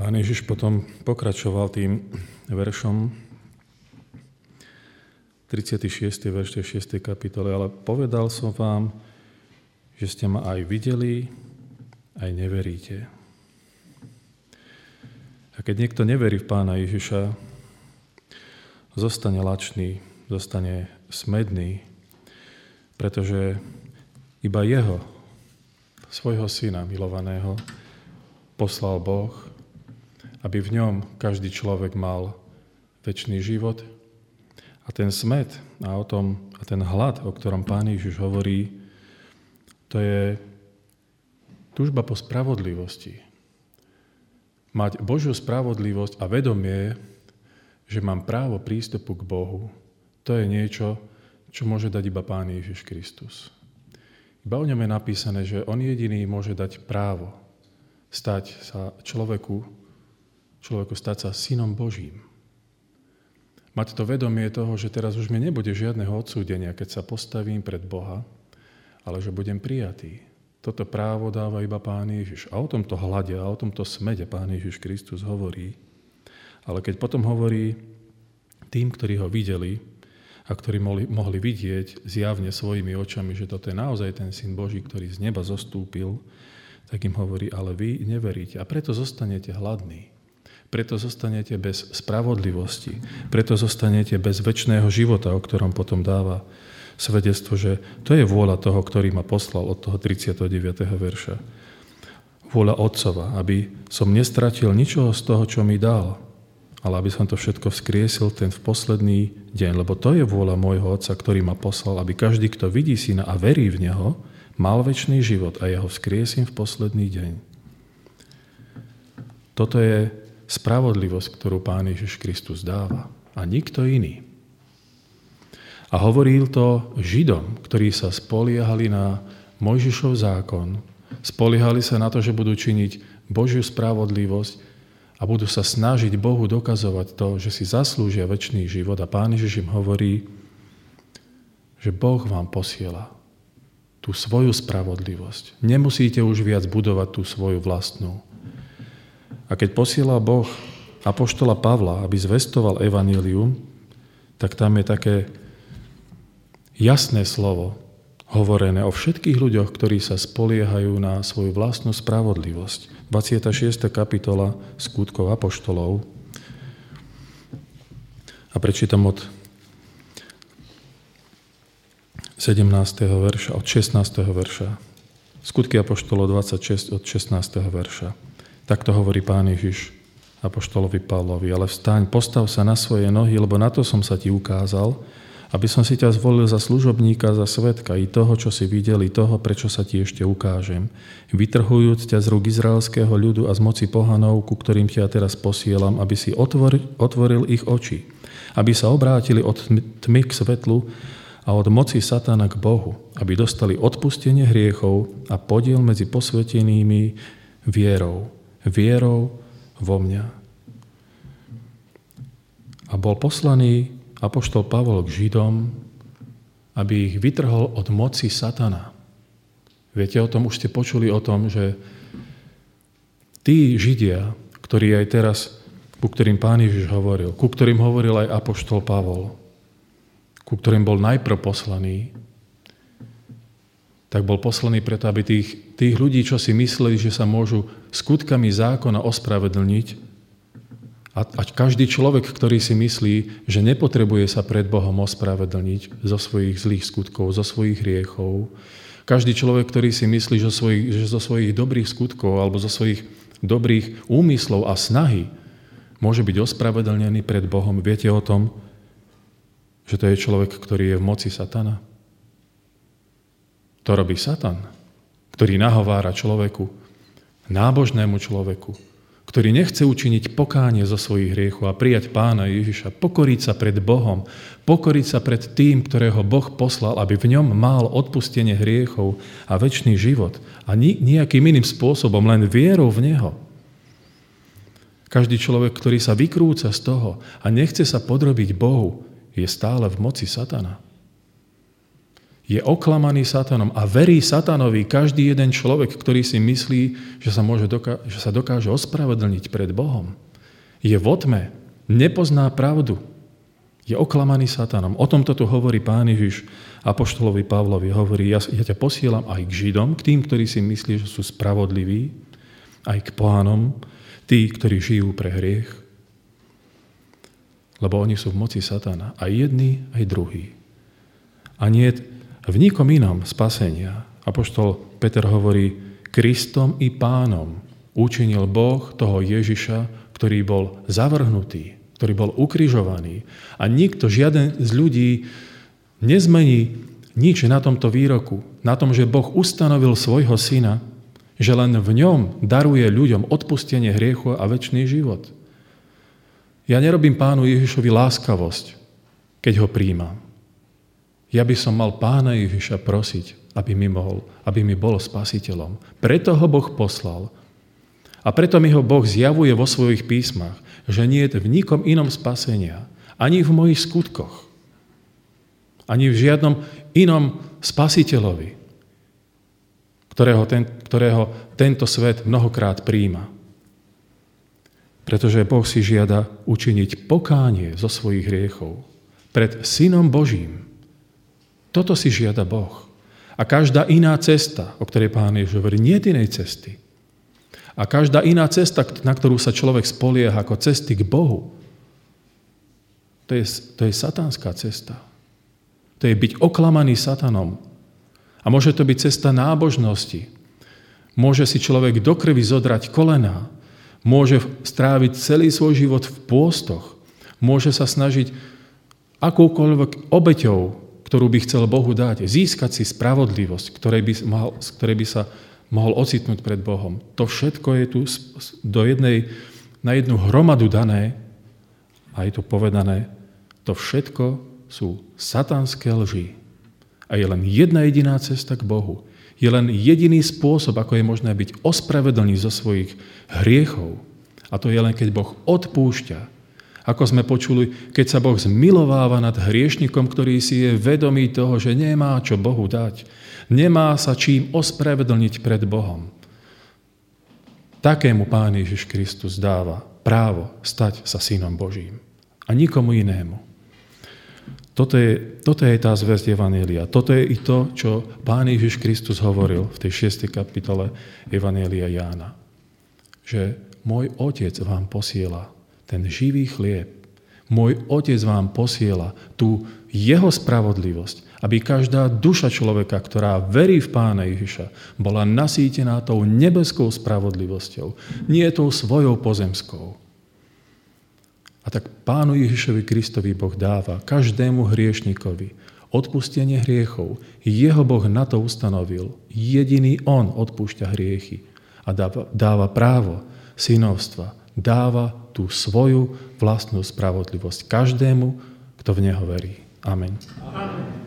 Pán Ježiš potom pokračoval tým veršom 36. verš 6. kapitole, ale povedal som vám, že ste ma aj videli, aj neveríte. A keď niekto neverí v Pána Ježiša, zostane lačný, zostane smedný, pretože iba jeho, svojho syna milovaného, poslal Boh, aby v ňom každý človek mal večný život. A ten smäd a ten hlad, o ktorom Pán Ježiš hovorí, to je túžba po spravodlivosti. Mať Božiu spravodlivosť a vedomie, že mám právo prístupu k Bohu, to je niečo, čo môže dať iba Pán Ježiš Kristus. Iba o ňom je napísané, že on jediný môže dať právo stať sa človeku stať sa synom Božím. Mať to vedomie toho, že teraz už mi nebude žiadneho odsúdenia, keď sa postavím pred Boha, ale že budem prijatý. Toto právo dáva iba Pán Ježiš. A o tomto hlade a o tomto smede Pán Ježiš Kristus hovorí. Ale keď potom hovorí tým, ktorí ho videli a ktorí mohli vidieť zjavne svojimi očami, že toto je naozaj ten Syn Boží, ktorý z neba zostúpil, tak im hovorí, ale vy neveríte a preto zostanete hladní. Preto zostanete bez spravodlivosti. Preto zostanete bez večného života, o ktorom potom dáva svedectvo, že to je vôľa toho, ktorý ma poslal od toho 39. verša. Vôľa Otcova, aby som nestratil ničoho z toho, čo mi dal, ale aby som to všetko vzkriesil ten v posledný deň. Lebo to je vôľa môjho Otca, ktorý ma poslal, aby každý, kto vidí Syna a verí v Neho, mal večný život a ja ho vzkriesím v posledný deň. Toto je spravodlivosť, ktorú Pán Ježiš Kristus dáva. A nikto iný. A hovoril to Židom, ktorí sa spoliehali na Mojžišov zákon, spoliehali sa na to, že budú činiť Božiu spravodlivosť a budú sa snažiť Bohu dokazovať to, že si zaslúžia večný život. A Pán Ježiš im hovorí, že Boh vám posiela tú svoju spravodlivosť. Nemusíte už viac budovať tú svoju vlastnú. A keď posiela Boh apoštola Pavla, aby zvestoval evanjelium, tak tam je také jasné slovo hovorené o všetkých ľuďoch, ktorí sa spoliehajú na svoju vlastnú spravodlivosť. 26. kapitola Skutkov apoštolov. A prečítam od 17. verša, od 16. verša. Skutky apoštolov 26 od 16. verša. Takto hovorí Pán Ježiš apoštolovi Pavlovi, ale vstaň, postav sa na svoje nohy, lebo na to som sa ti ukázal, aby som si ťa zvolil za služobníka, za svedka i toho, čo si videl, i toho, prečo sa ti ešte ukážem. Vytrhujúc ťa z rúk izraelského ľudu a z moci pohanov, ku ktorým ťa teraz posielam, aby si otvoril ich oči, aby sa obrátili od tmy k svetlu a od moci satana k Bohu, aby dostali odpustenie hriechov a podiel medzi posvetenými vierou vo mňa. A bol poslaný apoštol Pavol k Židom, aby ich vytrhol od moci satana. Viete o tom, už ste počuli o tom, že tí Židia, ktorí aj teraz, ku ktorým Pán Ježiš hovoril, ku ktorým hovoril aj apoštol Pavol, ku ktorým bol najprv poslaný, tak bol poslaný preto, aby tých ľudí, čo si mysleli, že sa môžu skutkami zákona ospravedlniť, a každý človek, ktorý si myslí, že nepotrebuje sa pred Bohom ospravedlniť zo svojich zlých skutkov, zo svojich hriechov, každý človek, ktorý si myslí, že zo svojich dobrých skutkov alebo zo svojich dobrých úmyslov a snahy môže byť ospravedlnený pred Bohom, viete o tom, že to je človek, ktorý je v moci satana? To robí Satan, ktorý nahovára človeku, nábožnému človeku, ktorý nechce učiniť pokánie zo svojich hriechov a prijať Pána Ježiša, pokoriť sa pred Bohom, pokoriť sa pred tým, ktorého Boh poslal, aby v ňom mal odpustenie hriechov a večný život. A nejakým iným spôsobom, len vierou v Neho. Každý človek, ktorý sa vykrúca z toho a nechce sa podrobiť Bohu, je stále v moci satana. Je oklamaný satanom a verí satanovi každý jeden človek, ktorý si myslí, že sa dokáže ospravedlniť pred Bohom. Je vo tme, nepozná pravdu. Je oklamaný satanom. O tomto tu hovorí Pán Ježiš apoštolovi Pavlovi. Hovorí, ja ťa posielam aj k Židom, k tým, ktorí si myslí, že sú spravodliví, aj k pohanom, tí, ktorí žijú pre hriech. Lebo oni sú v moci satana. Aj jedni, aj druhí. A nie v nikom inom spasenia. Apoštol Peter hovorí, Kristom i Pánom učinil Boh toho Ježiša, ktorý bol zavrhnutý, ktorý bol ukrižovaný. A nikto, žiaden z ľudí nezmení nič na tomto výroku, na tom, že Boh ustanovil svojho syna, že len v ňom daruje ľuďom odpustenie hriechu a večný život. Ja nerobím Pánu Ježišovi láskavosť, keď ho prijímam. Ja by som mal Pána Ježiša prosiť, aby mi bol spasiteľom. Preto ho Boh poslal. A preto mi ho Boh zjavuje vo svojich písmach, že nie je v nikom inom spasenia, ani v mojich skutkoch, ani v žiadnom inom spasiteľovi, ktorého tento svet mnohokrát prijíma. Pretože Boh si žiada učiniť pokánie zo svojich hriechov pred Synom Božím. Toto si žiada Boh. A každá iná cesta, o ktorej Pán Ježiš hovorí, nie je inej cesty. A každá iná cesta, na ktorú sa človek spolieha ako cesty k Bohu, to je satánska cesta. To je byť oklamaný satanom. A môže to byť cesta nábožnosti. Môže si človek do krvi zodrať kolená. Môže stráviť celý svoj život v pôstoch. Môže sa snažiť akoukoľvek obeťou, ktorú by chcel Bohu dať, získať si spravodlivosť, z ktorej by sa mohol ocitnúť pred Bohom. To všetko je tu na jednu hromadu dané a je tu povedané, to všetko sú satanské lži. A je len jedna jediná cesta k Bohu. Je len jediný spôsob, ako je možné byť ospravedlný zo svojich hriechov. A to je len, keď Boh odpúšťa. Ako sme počuli, keď sa Boh zmilováva nad hriešnikom, ktorý si je vedomý toho, že nemá čo Bohu dať. Nemá sa čím ospravedlniť pred Bohom. Takému Pán Ježiš Kristus dáva právo stať sa synom Božím. A nikomu inému. Toto je tá zvesť Evanjelia. Toto je i to, čo Pán Ježiš Kristus hovoril v tej 6. kapitole Evanjelia Jána. Že môj Otec vám posiela ten živý chlieb. Môj Otec vám posiela tú jeho spravodlivosť, aby každá duša človeka, ktorá verí v Pána Ježiša, bola nasýtená tou nebeskou spravodlivosťou, nie tou svojou pozemskou. A tak Pánu Ježišovi Kristovi Boh dáva každému hriešnikovi odpustenie hriechov. Jeho Boh na to ustanovil. Jediný On odpúšťa hriechy a dáva právo synovstva. Dáva tú svoju vlastnú spravodlivosť každému, kto v Neho verí. Amen. Amen.